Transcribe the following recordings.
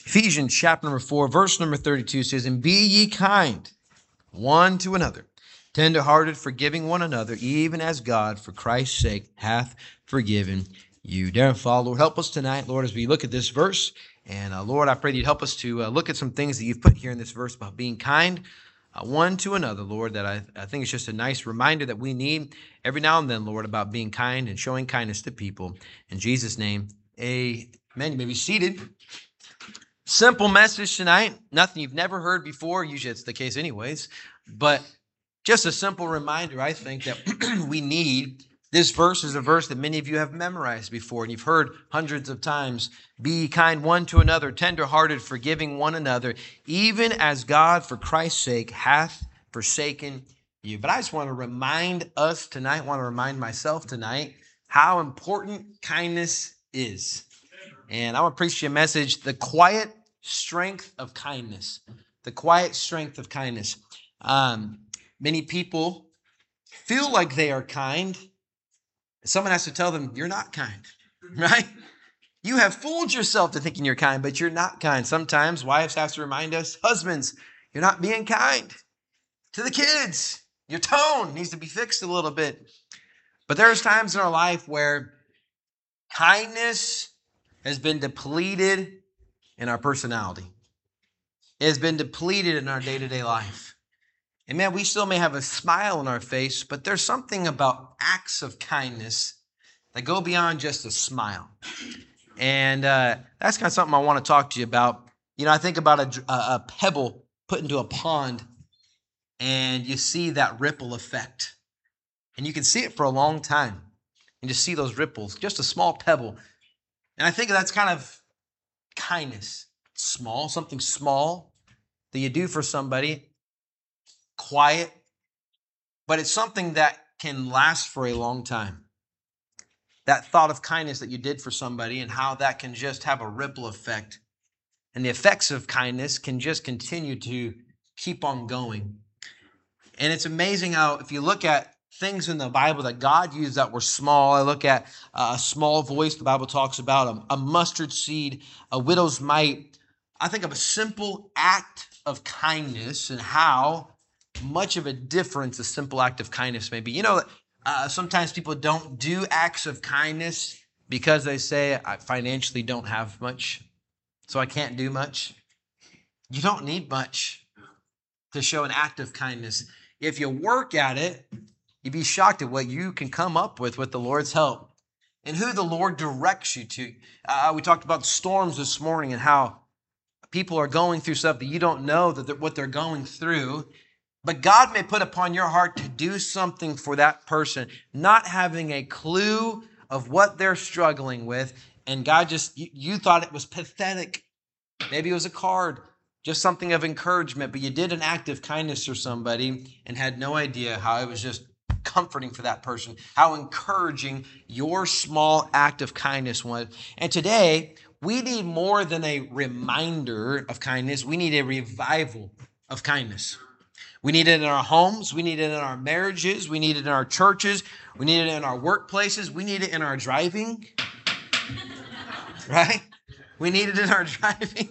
Ephesians chapter number 4, verse number 32 says, "And be ye kind one to another, tender-hearted, forgiving one another, even as God, for Christ's sake, hath forgiven you." Dear Father, Lord, help us tonight, Lord, as we look at this verse. And Lord, I pray that you'd help us to look at some things that you've put here in this verse about being kind one to another, Lord, that I think it's just a nice reminder that we need every now and then, Lord, about being kind and showing kindness to people. In Jesus' name, amen. You may be seated. Simple message tonight. Nothing you've never heard before. Usually it's the case anyways. But just a simple reminder, I think, that we need. This verse is a verse that many of you have memorized before, and you've heard hundreds of times. Be kind one to another, tender-hearted, forgiving one another, even as God, for Christ's sake, hath forsaken you. But I just want to remind us tonight, want to remind myself tonight, how important kindness is. And I want to preach you a message, the quiet strength of kindness. The quiet strength of kindness. Many people feel like they are kind. Someone has to tell them, you're not kind, right? You have fooled yourself to thinking you're kind, but you're not kind. Sometimes wives have to remind us, husbands, you're not being kind. To the kids, your tone needs to be fixed a little bit. But there's times in our life where kindness has been depleted in our personality. It has been depleted in our day-to-day life. And man, we still may have a smile on our face, but there's something about acts of kindness that go beyond just a smile. And that's kind of something I want to talk to you about. You know, I think about a pebble put into a pond, and you see that ripple effect. And you can see it for a long time. And just see those ripples, just a small pebble. And I think that's kind of kindness. Small, something small that you do for somebody. Quiet, but it's something that can last for a long time. That thought of kindness that you did for somebody and how that can just have a ripple effect. And the effects of kindness can just continue to keep on going. And it's amazing how if you look at things in the Bible that God used that were small, I look at a small voice, the Bible talks about a mustard seed, a widow's mite. I think of a simple act of kindness and how much of a difference a simple act of kindness may be. You know, sometimes people don't do acts of kindness because they say, I financially don't have much, so I can't do much. You don't need much to show an act of kindness. If you work at it, you'd be shocked at what you can come up with the Lord's help and who the Lord directs you to. We talked about storms this morning and how people are going through stuff that you don't know what they're going through. But God may put upon your heart to do something for that person, not having a clue of what they're struggling with. And God you thought it was pathetic. Maybe it was a card, just something of encouragement, but you did an act of kindness for somebody and had no idea how it was just comforting for that person, how encouraging your small act of kindness was. And today, we need more than a reminder of kindness. We need a revival of kindness. We need it in our homes. We need it in our marriages. We need it in our churches. We need it in our workplaces. We need it in our driving. Right? We need it in our driving.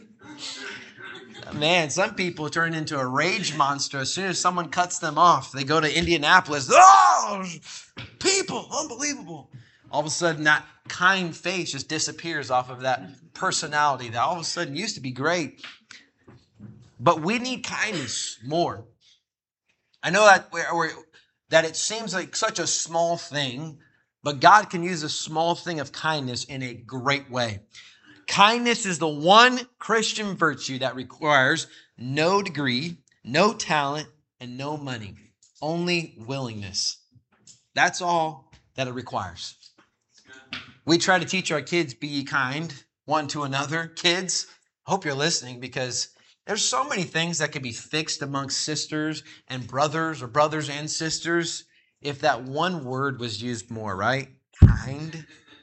Man, some people turn into a rage monster as soon as someone cuts them off. They go to Indianapolis. Oh, people, unbelievable. All of a sudden, that kind face just disappears off of that personality that all of a sudden used to be great. But we need kindness more. I know that it seems like such a small thing, but God can use a small thing of kindness in a great way. Kindness is the one Christian virtue that requires no degree, no talent, and no money. Only willingness. That's all that it requires. We try to teach our kids, be kind one to another. Kids, I hope you're listening because there's so many things that can be fixed amongst sisters and brothers or brothers and sisters if that one word was used more, right? Kind.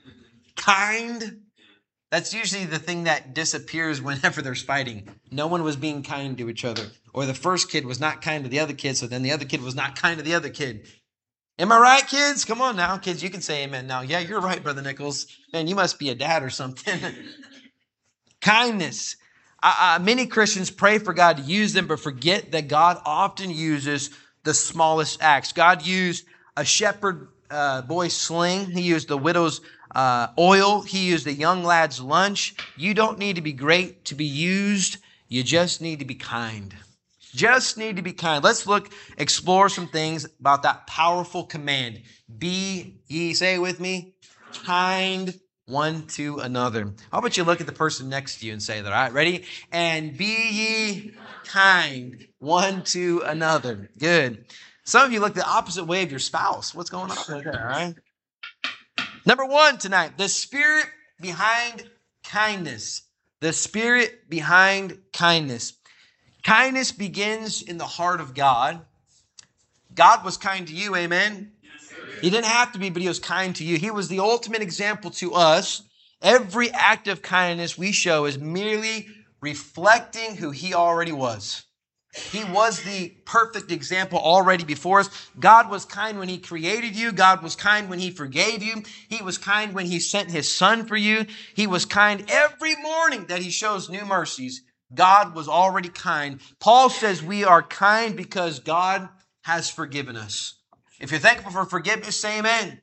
Kind. That's usually the thing that disappears whenever there's fighting. No one was being kind to each other. Or the first kid was not kind to the other kid, so then the other kid was not kind to the other kid. Am I right, kids? Come on now, kids. You can say amen now. Yeah, you're right, Brother Nichols. Man, you must be a dad or something. Kindness. Many Christians pray for God to use them, but forget that God often uses the smallest acts. God used a shepherd boy's sling. He used the widow's oil. He used a young lad's lunch. You don't need to be great to be used. You just need to be kind. Just need to be kind. Let's explore some things about that powerful command. Be ye, say it with me, kind one to another. How about you look at the person next to you and say that, all right? Ready? And be ye kind one to another. Good. Some of you look the opposite way of your spouse. What's going on right there, all right? Number one tonight, the spirit behind kindness. The spirit behind kindness. Kindness begins in the heart of God. God was kind to you, amen? He didn't have to be, but He was kind to you. He was the ultimate example to us. Every act of kindness we show is merely reflecting who He already was. He was the perfect example already before us. God was kind when He created you. God was kind when He forgave you. He was kind when He sent His Son for you. He was kind every morning that He shows new mercies. God was already kind. Paul says we are kind because God has forgiven us. If you're thankful for forgiveness, say amen.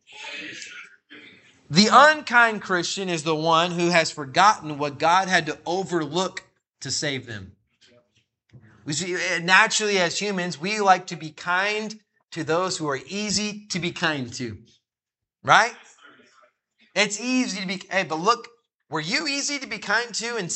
The unkind Christian is the one who has forgotten what God had to overlook to save them. We see, naturally, as humans, we like to be kind to those who are easy to be kind to. Right? It's easy to be, hey, but look, were you easy to be kind to and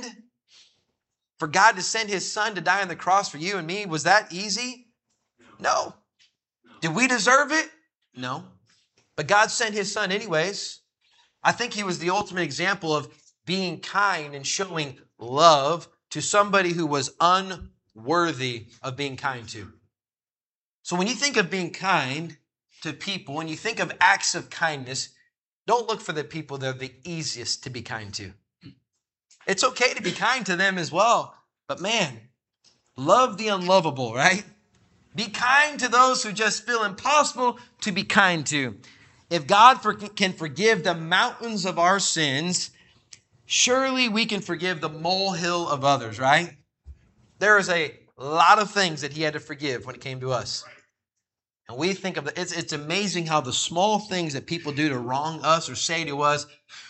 for God to send His Son to die on the cross for you and me? Was that easy? No. Did we deserve it? No. But God sent His Son anyways. I think He was the ultimate example of being kind and showing love to somebody who was unworthy of being kind to. So when you think of being kind to people, when you think of acts of kindness, don't look for the people that are the easiest to be kind to. It's okay to be kind to them as well. But man, love the unlovable, right? Be kind to those who just feel impossible to be kind to. If God can forgive the mountains of our sins, surely we can forgive the molehill of others, right? There is a lot of things that He had to forgive when it came to us. And we think of it's amazing how the small things that people do to wrong us or say to us,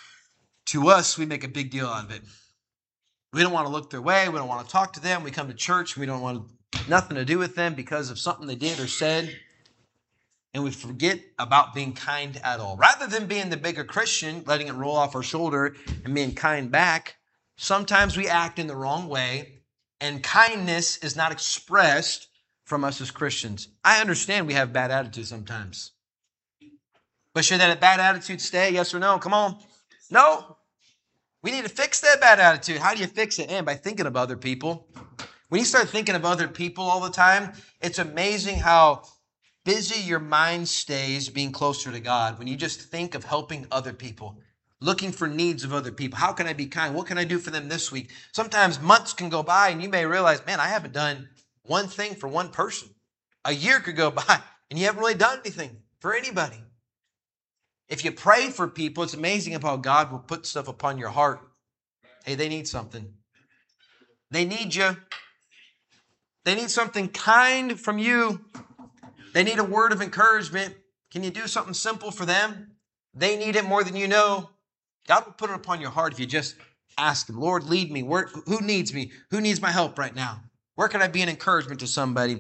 we make a big deal out of it. We don't want to look their way. We don't want to talk to them. We come to church. We don't want nothing to do with them because of something they did or said. And we forget about being kind at all. Rather than being the bigger Christian, letting it roll off our shoulder and being kind back, sometimes we act in the wrong way, and kindness is not expressed from us as Christians. I understand we have bad attitudes sometimes. But should that bad attitude stay? Yes or no? Come on. No. We need to fix that bad attitude. How do you fix it? And by thinking of other people. When you start thinking of other people all the time, it's amazing how busy your mind stays being closer to God. When you just think of helping other people, looking for needs of other people. How can I be kind? What can I do for them this week? Sometimes months can go by and you may realize, man, I haven't done one thing for one person. A year could go by and you haven't really done anything for anybody. If you pray for people, it's amazing how God will put stuff upon your heart. Hey, they need something. They need you. They need something kind from you. They need a word of encouragement. Can you do something simple for them? They need it more than you know. God will put it upon your heart if you just ask Him, Lord, lead me. Who needs me? Who needs my help right now? Where can I be an encouragement to somebody?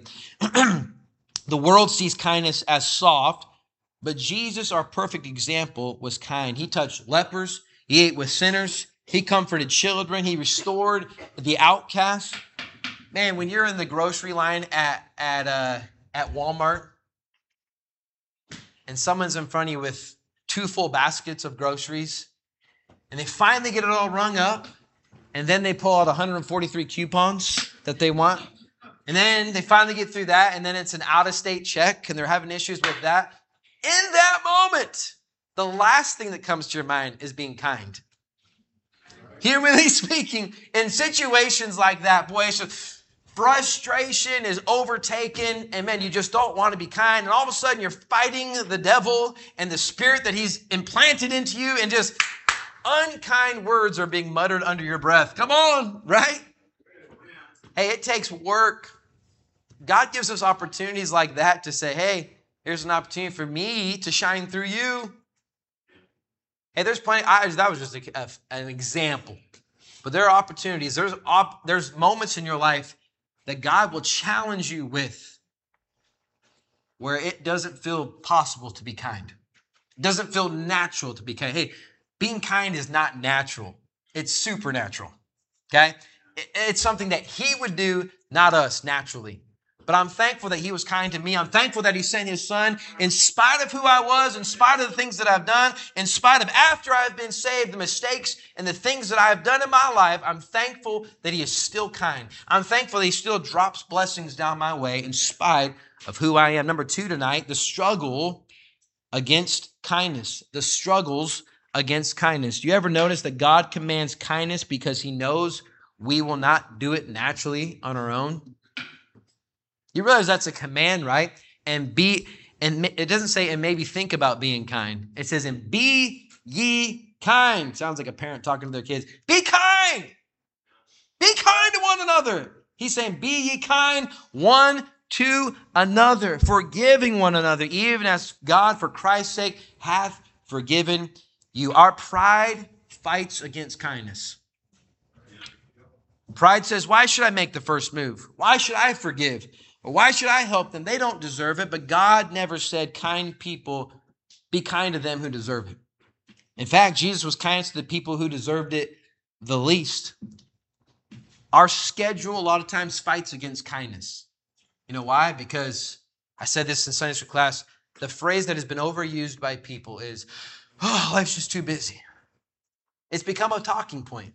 The world sees kindness as soft, but Jesus, our perfect example, was kind. He touched lepers. He ate with sinners. He comforted children. He restored the outcast. Man, when you're in the grocery line at Walmart and someone's in front of you with 2 full baskets of groceries and they finally get it all rung up and then they pull out 143 coupons that they want and then they finally get through that and then it's an out-of-state check and they're having issues with that. In that moment, the last thing that comes to your mind is being kind. Humanly speaking, in situations like that, boy, it's just frustration is overtaken, and man, you just don't want to be kind, and all of a sudden you're fighting the devil and the spirit that he's implanted into you, and just, Unkind words are being muttered under your breath. Come on, right? Hey, it takes work. God gives us opportunities like that to say, hey, here's an opportunity for me to shine through you. Hey, there's plenty. That was just an example. But there are opportunities. There's moments in your life that God will challenge you with where it doesn't feel possible to be kind. It doesn't feel natural to be kind. Hey, being kind is not natural. It's supernatural. Okay? It's something that He would do, not us, naturally. But I'm thankful that He was kind to me. I'm thankful that He sent His Son in spite of who I was, in spite of the things that I've done, in spite of after I've been saved, the mistakes and the things that I've done in my life. I'm thankful that He is still kind. I'm thankful that He still drops blessings down my way in spite of who I am. Number 2 tonight, the struggle against kindness. The struggles against kindness. Do you ever notice that God commands kindness because He knows we will not do it naturally on our own? You realize that's a command, right? And it doesn't say, and maybe think about being kind. It says, and be ye kind. Sounds like a parent talking to their kids. Be kind. Be kind to one another. He's saying, be ye kind one to another, forgiving one another, even as God, for Christ's sake, hath forgiven you. Our pride fights against kindness. Pride says, why should I make the first move? Why should I forgive? Or why should I help them? They don't deserve it. But God never said, kind people, be kind to them who deserve it. In fact, Jesus was kind to the people who deserved it the least. Our schedule a lot of times fights against kindness. You know why? Because I said this in Sunday school class, the phrase that has been overused by people is, oh, life's just too busy. It's become a talking point.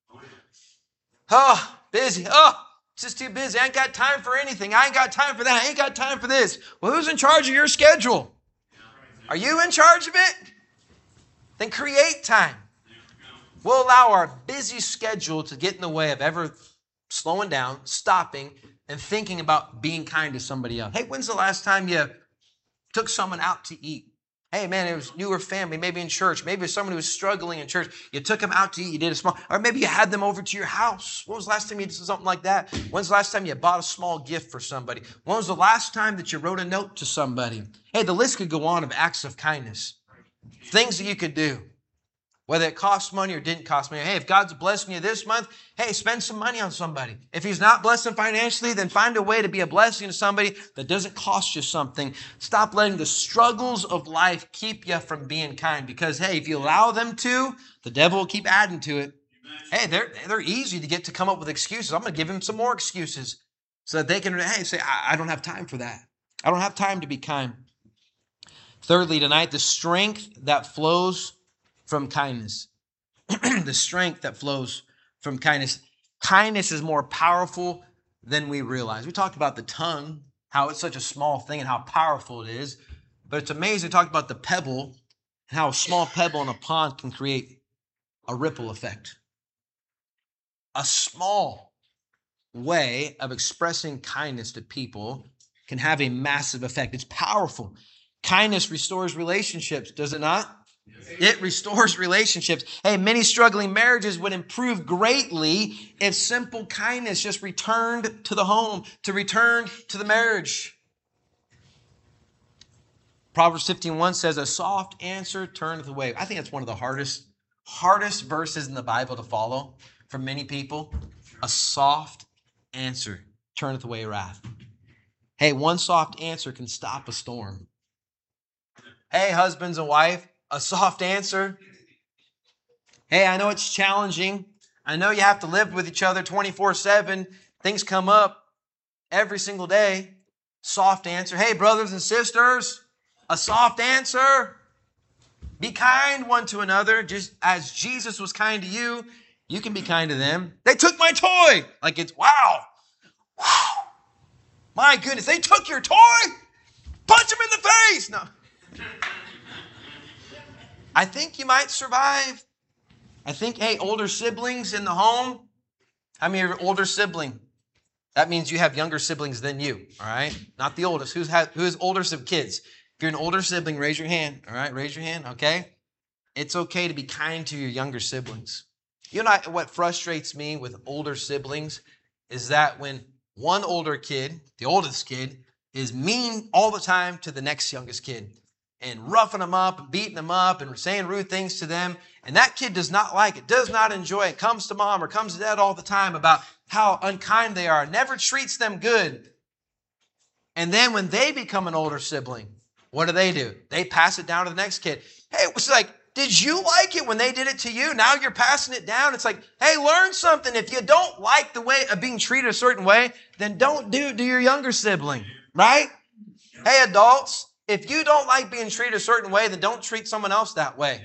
Oh, busy. Oh, it's just too busy. I ain't got time for anything. I ain't got time for that. I ain't got time for this. Well, who's in charge of your schedule? Are you in charge of it? Then create time. We'll allow our busy schedule to get in the way of ever slowing down, stopping, and thinking about being kind to somebody else. Hey, when's the last time you took someone out to eat? Hey, man, it was newer family, maybe in church. Maybe someone who was struggling in church. You took them out to eat. You did a small, or maybe you had them over to your house. When was the last time you did something like that? When's the last time you bought a small gift for somebody? When was the last time that you wrote a note to somebody? Hey, the list could go on of acts of kindness. Things that you could do. Whether it costs money or didn't cost money. Hey, if God's blessing you this month, hey, spend some money on somebody. If He's not blessing financially, then find a way to be a blessing to somebody that doesn't cost you something. Stop letting the struggles of life keep you from being kind. Because, hey, if you allow them to, the devil will keep adding to it. Hey, they're easy to get to come up with excuses. I'm going to give him some more excuses so that they can, hey, say, I don't have time for that. I don't have time to be kind. Thirdly, tonight, the strength that flows from kindness. The strength that flows from kindness. Kindness is more powerful than we realize. We talked about the tongue, how it's such a small thing and how powerful it is. But it's amazing to talk about the pebble and how a small pebble in a pond can create a ripple effect. A small way of expressing kindness to people can have a massive effect. It's powerful. Kindness restores relationships, does it not? It restores relationships. Hey, many struggling marriages would improve greatly if simple kindness just returned to the home, to return to the marriage. Proverbs 15:1 says, a soft answer turneth away. I think that's one of the hardest verses in the Bible to follow for many people. A soft answer turneth away wrath. Hey, one soft answer can stop a storm. Hey, husbands and wife, a soft answer. Hey, I know it's challenging. I know you have to live with each other 24/7. Things come up every single day. Soft answer. Hey, brothers and sisters, a soft answer. Be kind one to another. Just as Jesus was kind to you, you can be kind to them. They took my toy. Like it's, wow. My goodness, they took your toy? Punch them in the face. No. I think you might survive. I think, hey, older siblings in the home. How many are your older sibling? That means you have younger siblings than you, all right? Not the oldest. Who has older kids? If you're an older sibling, raise your hand, all right? Raise your hand, okay? It's okay to be kind to your younger siblings. You know what frustrates me with older siblings is that when one older kid, the oldest kid, is mean all the time to the next youngest kid and roughing them up and beating them up and saying rude things to them, and that kid does not like it, does not enjoy it, comes to mom or comes to dad all the time about how unkind they are, never treats them good. And then when they become an older sibling, what do? They pass it down to the next kid. Hey, it's like, did you like it when they did it to you? Now you're passing it down. It's like, hey, learn something. If you don't like the way of being treated a certain way, then don't do it to your younger sibling, right? Hey, adults, if you don't like being treated a certain way, then don't treat someone else that way.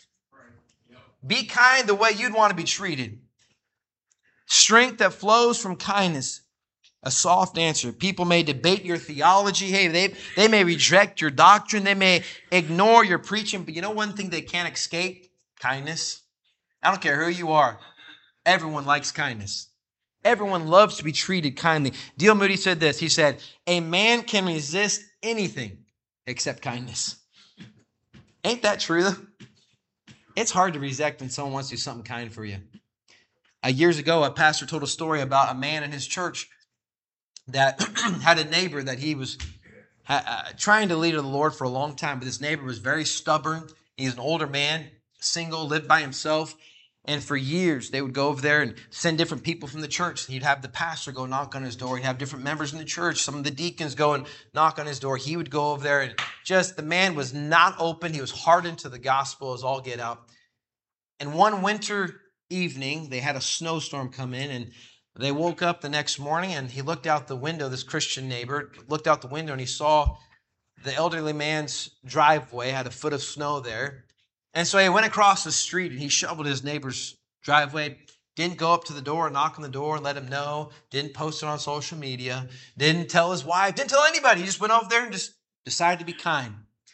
Be kind the way you'd want to be treated. Strength that flows from kindness. A soft answer. People may debate your theology. Hey, they may reject your doctrine. They may ignore your preaching. But you know one thing they can't escape? Kindness. I don't care who you are. Everyone likes kindness. Everyone loves to be treated kindly. D.L. Moody said this. He said, a man can resist anything except kindness. Ain't that true though? It's hard to reject when someone wants to do something kind for you. Years ago, a pastor told a story about a man in his church that had a neighbor that he was trying to lead to the Lord for a long time, but this neighbor was very stubborn. He's an older man, single, lived by himself, and for years they would go over there and send different people from the church. He'd have the pastor go knock on his door. He'd have different members in the church, some of the deacons go and knock on his door. He would go over there, and just the man was not open. He was hardened to the gospel as all get out. And one winter evening, they had a snowstorm come in, and they woke up the next morning, and he looked out the window, this Christian neighbor, looked out the window, and he saw the elderly man's driveway had a foot of snow there. And so he went across the street, and he shoveled his neighbor's driveway, didn't go up to the door, knock on the door, and let him know, didn't post it on social media, didn't tell his wife, didn't tell anybody. He just went over there and just decided to be kind.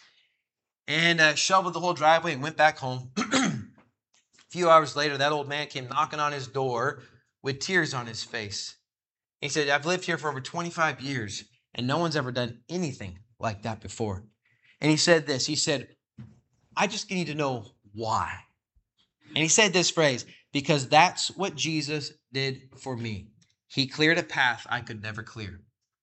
And shoveled the whole driveway and went back home. A few hours later, that old man came knocking on his door with tears on his face. He said, I've lived here for over 25 years, and no one's ever done anything like that before. And he said this, he said, I just need to know why. And he said this phrase, because that's what Jesus did for me. He cleared a path I could never clear.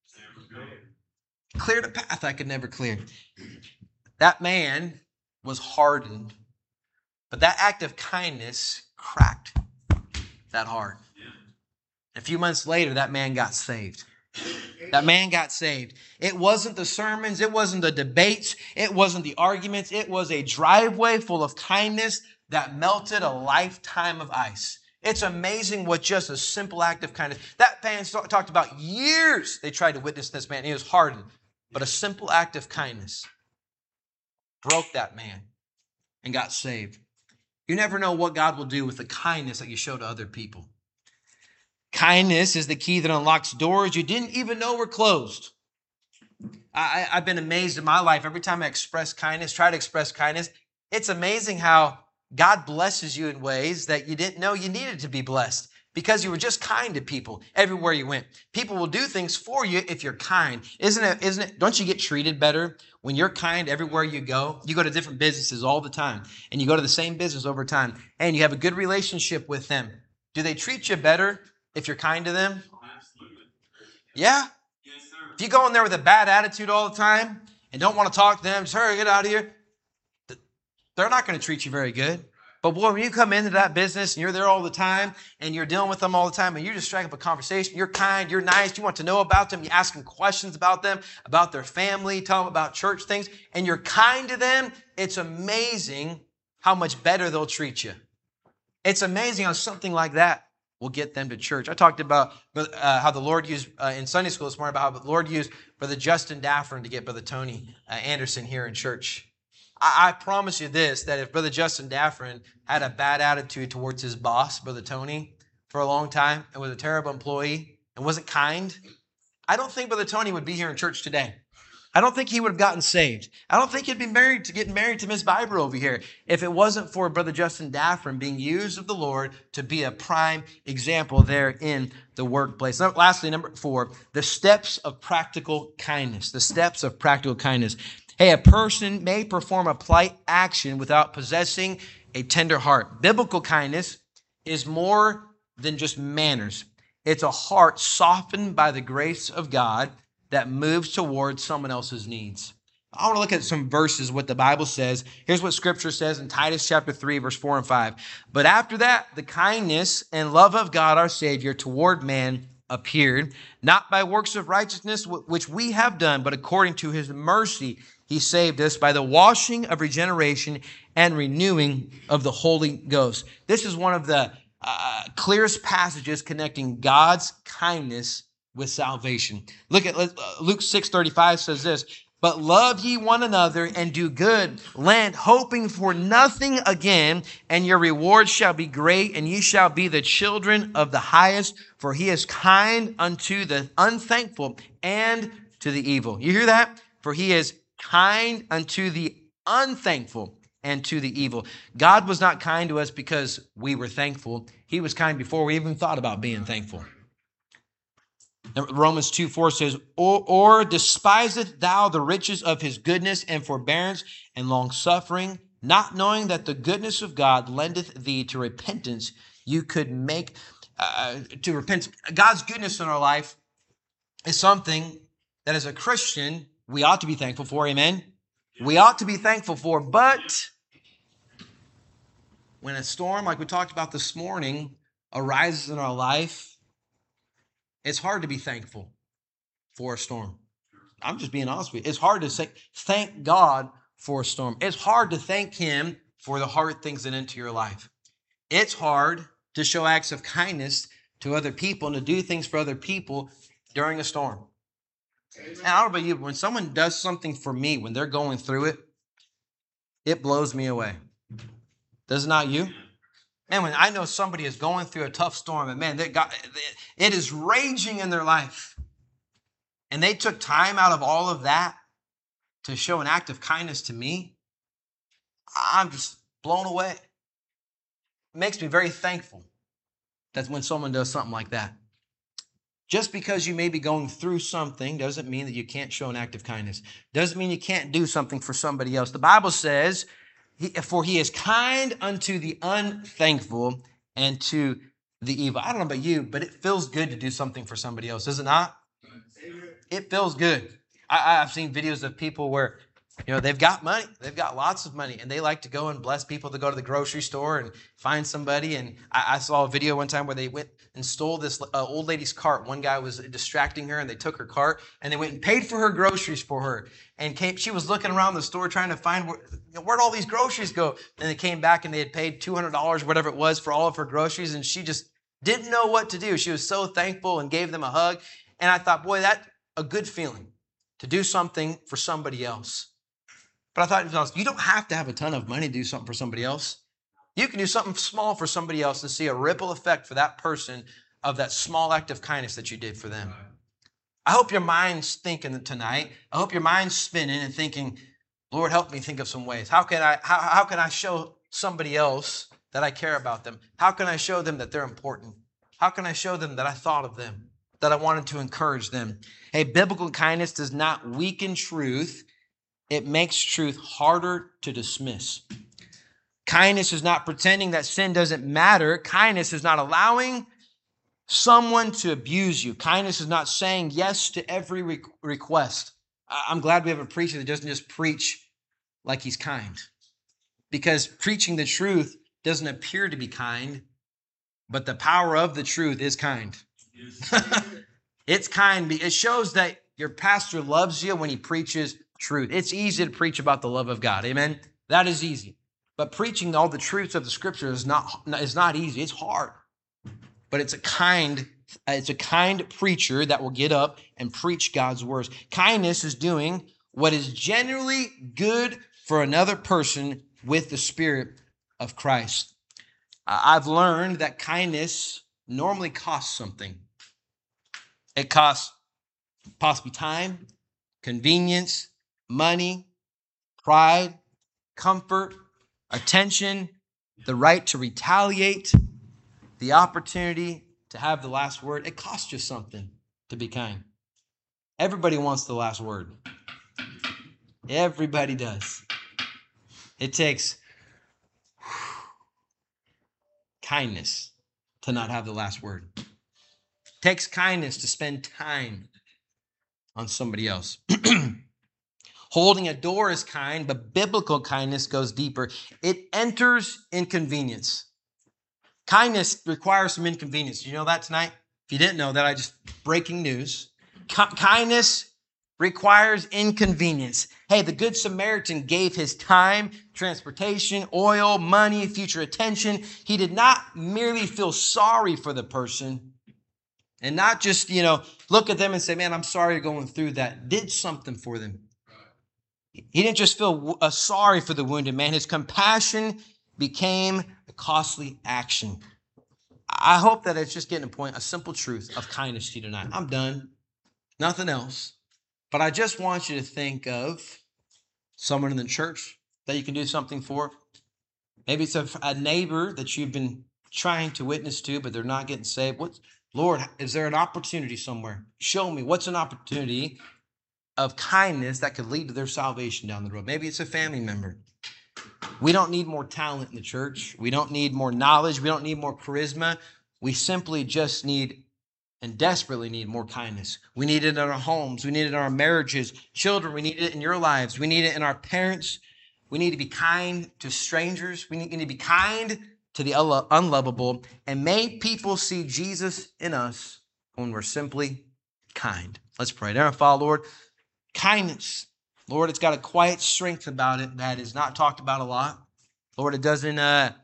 Cleared a path I could never clear. That man was hardened, but that act of kindness cracked that heart. A few months later, that man got saved. That man got saved. It wasn't the sermons. It wasn't the debates. It wasn't the arguments. It was a driveway full of kindness that melted a lifetime of ice. It's amazing what just a simple act of kindness. That man talked about years they tried to witness this man. He was hardened. But a simple act of kindness broke that man and got saved. You never know what God will do with the kindness that you show to other people. Kindness is the key that unlocks doors you didn't even know were closed. I've been amazed in my life. Every time I express kindness, try to express kindness, it's amazing how God blesses you in ways that you didn't know you needed to be blessed because you were just kind to people everywhere you went. People will do things for you if you're kind. Isn't it? Don't you get treated better when you're kind everywhere you go? You go to different businesses all the time, and you go to the same business over time, and you have a good relationship with them. Do they treat you better if you're kind to them? Absolutely. Yeah. Yes, sir. If you go in there with a bad attitude all the time and don't want to talk to them, just hurry, get out of here, they're not going to treat you very good. But boy, when you come into that business and you're there all the time and you're dealing with them all the time and you just strike up a conversation, you're kind, you're nice, you want to know about them, you ask them questions about them, about their family, tell them about church things, and you're kind to them, it's amazing how much better they'll treat you. It's amazing how something like that will get them to church. I talked about how the Lord used, in Sunday school this morning, about how the Lord used Brother Justin Daffern to get Brother Tony Anderson here in church. I promise you this, that if Brother Justin Daffern had a bad attitude towards his boss, Brother Tony, for a long time, and was a terrible employee, and wasn't kind, I don't think Brother Tony would be here in church today. I don't think he would have gotten saved. I don't think he'd be getting married to Miss Biber over here if it wasn't for Brother Justin Daffern being used of the Lord to be a prime example there in the workplace. Now, lastly, number 4, the steps of practical kindness. The steps of practical kindness. Hey, a person may perform a polite action without possessing a tender heart. Biblical kindness is more than just manners. It's a heart softened by the grace of God that moves towards someone else's needs. I want to look at some verses, what the Bible says. Here's what Scripture says in Titus chapter 3, verse 4 and 5. But after that, the kindness and love of God our Savior toward man appeared, not by works of righteousness which we have done, but according to his mercy he saved us by the washing of regeneration and renewing of the Holy Ghost. This is one of the clearest passages connecting God's kindness with salvation. Look at Luke 6:35 says this, but love ye one another and do good, lend, hoping for nothing again, and your reward shall be great, and ye shall be the children of the highest, for he is kind unto the unthankful and to the evil. You hear that? For he is kind unto the unthankful and to the evil. God was not kind to us because we were thankful. He was kind before we even thought about being thankful. Romans 2:4 says, or despiseth thou the riches of his goodness and forbearance and long-suffering, not knowing that the goodness of God lendeth thee to repentance, you could make to repent. God's goodness in our life is something that as a Christian, we ought to be thankful for. Amen? We ought to be thankful for, but when a storm, like we talked about this morning, arises in our life, it's hard to be thankful for a storm. I'm just being honest with you. It's hard to say thank God for a storm. It's hard to thank him for the hard things that enter your life. It's hard to show acts of kindness to other people and to do things for other people during a storm. And I don't know about you, but when someone does something for me, when they're going through it, it blows me away. Does it not you? Man, when I know somebody is going through a tough storm, and man, it is raging in their life, and they took time out of all of that to show an act of kindness to me, I'm just blown away. It makes me very thankful that when someone does something like that. Just because you may be going through something doesn't mean that you can't show an act of kindness. Doesn't mean you can't do something for somebody else. The Bible says, for he is kind unto the unthankful and to the evil. I don't know about you, but it feels good to do something for somebody else, does it not? It feels good. I've seen videos of people where, they've got money. They've got lots of money, and they like to go and bless people to go to the grocery store and find somebody. And I saw a video one time where they went and stole this old lady's cart. One guy was distracting her, and they took her cart, and they went and paid for her groceries for her. And she was looking around the store trying to find where'd all these groceries go. And they came back, and they had paid $200, whatever it was, for all of her groceries, and she just didn't know what to do. She was so thankful and gave them a hug. And I thought, boy, that's a good feeling to do something for somebody else. But I thought, you don't have to have a ton of money to do something for somebody else. You can do something small for somebody else and see a ripple effect for that person of that small act of kindness that you did for them. I hope your mind's thinking tonight. I hope your mind's spinning and thinking, Lord, help me think of some ways. How can I show somebody else that I care about them? How can I show them that they're important? How can I show them that I thought of them, that I wanted to encourage them? Hey, biblical kindness does not weaken truth. It makes truth harder to dismiss. Kindness is not pretending that sin doesn't matter. Kindness is not allowing someone to abuse you. Kindness is not saying yes to every request. I'm glad we have a preacher that doesn't just preach like he's kind. Because preaching the truth doesn't appear to be kind, but the power of the truth is kind. It's kind. It shows that your pastor loves you when he preaches truth. It's easy to preach about the love of God. Amen. That is easy. But preaching all the truths of the scripture is not easy. It's hard. But it's a kind preacher that will get up and preach God's words. Kindness is doing what is genuinely good for another person with the Spirit of Christ. I've learned that kindness normally costs something. It costs possibly time, convenience, money, pride, comfort, attention, the right to retaliate, the opportunity to have the last word. It costs you something to be kind. Everybody wants the last word. Everybody does. It takes kindness to not have the last word. It takes kindness to spend time on somebody else. Holding a door is kind, but biblical kindness goes deeper. It enters inconvenience. Kindness requires some inconvenience. You know that tonight? If you didn't know that, I just breaking news. Kindness requires inconvenience. Hey, the Good Samaritan gave his time, transportation, oil, money, future attention. He did not merely feel sorry for the person and not just, look at them and say, man, I'm sorry you're going through that. Did something for them. He didn't just feel sorry for the wounded man. His compassion became a costly action. I hope that it's just getting a simple truth of kindness to you tonight. I'm done. Nothing else. But I just want you to think of someone in the church that you can do something for. Maybe it's a neighbor that you've been trying to witness to, but they're not getting saved. Lord, is there an opportunity somewhere? Show me what's an opportunity of kindness that could lead to their salvation down the road. Maybe it's a family member. We don't need more talent in the church. We don't need more knowledge. We don't need more charisma. We simply just need and desperately need more kindness. We need it in our homes. We need it in our marriages. Children, we need it in your lives. We need it in our parents. We need to be kind to strangers. We need to be kind to the unlovable and make people see Jesus in us when we're simply kind. Let's pray. Dear Father, Lord, kindness. Lord, it's got a quiet strength about it that is not talked about a lot. Lord, it doesn't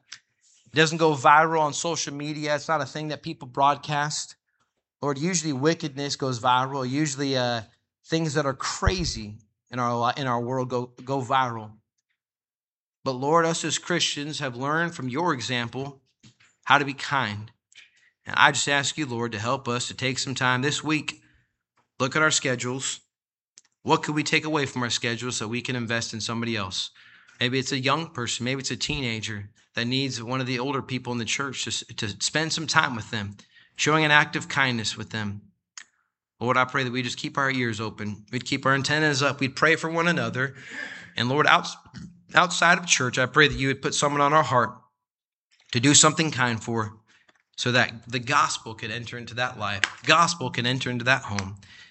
go viral on social media. It's not a thing that people broadcast. Lord, usually wickedness goes viral. Usually things that are crazy in our world go viral. But Lord, us as Christians have learned from your example how to be kind. And I just ask you, Lord, to help us to take some time this week, look at our schedules. What could we take away from our schedule so we can invest in somebody else? Maybe it's a young person. Maybe it's a teenager that needs one of the older people in the church to spend some time with them, showing an act of kindness with them. Lord, I pray that we just keep our ears open. We'd keep our antennas up. We'd pray for one another. And Lord, outside of church, I pray that you would put someone on our heart to do something kind for so that the gospel could enter into that life. The gospel can enter into that home.